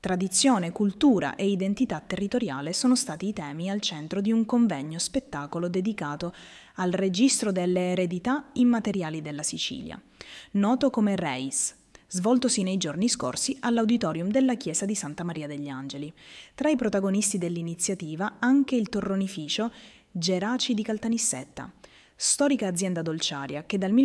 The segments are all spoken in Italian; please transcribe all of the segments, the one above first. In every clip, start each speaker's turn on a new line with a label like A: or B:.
A: Tradizione, cultura e identità territoriale sono stati i temi al centro di un convegno spettacolo dedicato al registro delle eredità immateriali della Sicilia, noto come REIS, svoltosi nei giorni scorsi all'auditorium della chiesa di Santa Maria degli Angeli. Tra i protagonisti dell'iniziativa anche il torronificio Geraci di Caltanissetta, storica azienda dolciaria che dal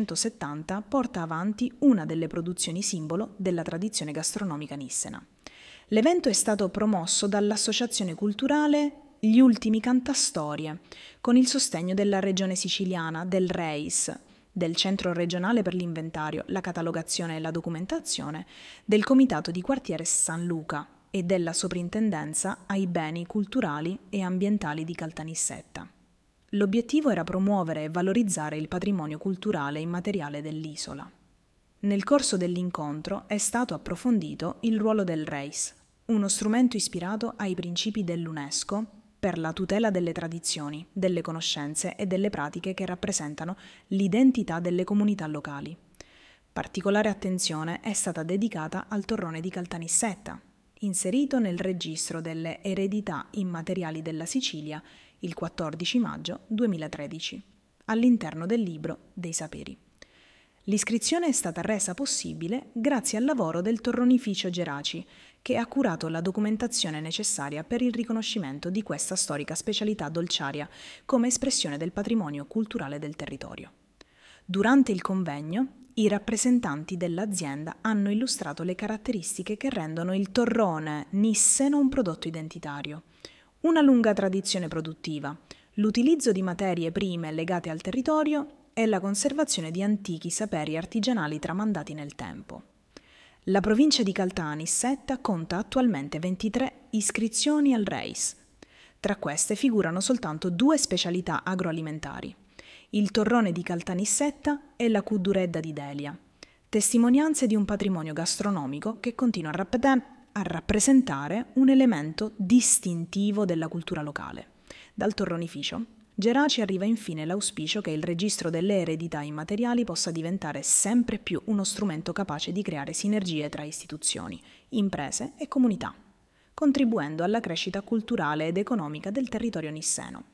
A: 1870 porta avanti una delle produzioni simbolo della tradizione gastronomica nissena. L'evento è stato promosso dall'Associazione Culturale Gli Ultimi Cantastorie, con il sostegno della Regione Siciliana, del REIS, del Centro Regionale per l'Inventario, la Catalogazione e la Documentazione, del Comitato di Quartiere San Luca e della Soprintendenza ai Beni Culturali e Ambientali di Caltanissetta. L'obiettivo era promuovere e valorizzare il patrimonio culturale immateriale dell'isola. Nel corso dell'incontro è stato approfondito il ruolo del REIS, uno strumento ispirato ai principi dell'UNESCO per la tutela delle tradizioni, delle conoscenze e delle pratiche che rappresentano l'identità delle comunità locali. Particolare attenzione è stata dedicata al torrone di Caltanissetta, inserito nel registro delle eredità immateriali della Sicilia il 14 maggio 2013, all'interno del Libro dei Saperi. L'iscrizione è stata resa possibile grazie al lavoro del torronificio Geraci, che ha curato la documentazione necessaria per il riconoscimento di questa storica specialità dolciaria come espressione del patrimonio culturale del territorio. Durante il convegno, i rappresentanti dell'azienda hanno illustrato le caratteristiche che rendono il torrone nisseno un prodotto identitario. Una lunga tradizione produttiva, l'utilizzo di materie prime legate al territorio e la conservazione di antichi saperi artigianali tramandati nel tempo. La provincia di Caltanissetta conta attualmente 23 iscrizioni al REIS. Tra queste figurano soltanto 2 specialità agroalimentari, il torrone di Caltanissetta e la cudduredda di Delia, testimonianze di un patrimonio gastronomico che continua a rappresentare un elemento distintivo della cultura locale. Dal torronificio Geraci arriva infine l'auspicio che il registro delle eredità immateriali possa diventare sempre più uno strumento capace di creare sinergie tra istituzioni, imprese e comunità, contribuendo alla crescita culturale ed economica del territorio nisseno.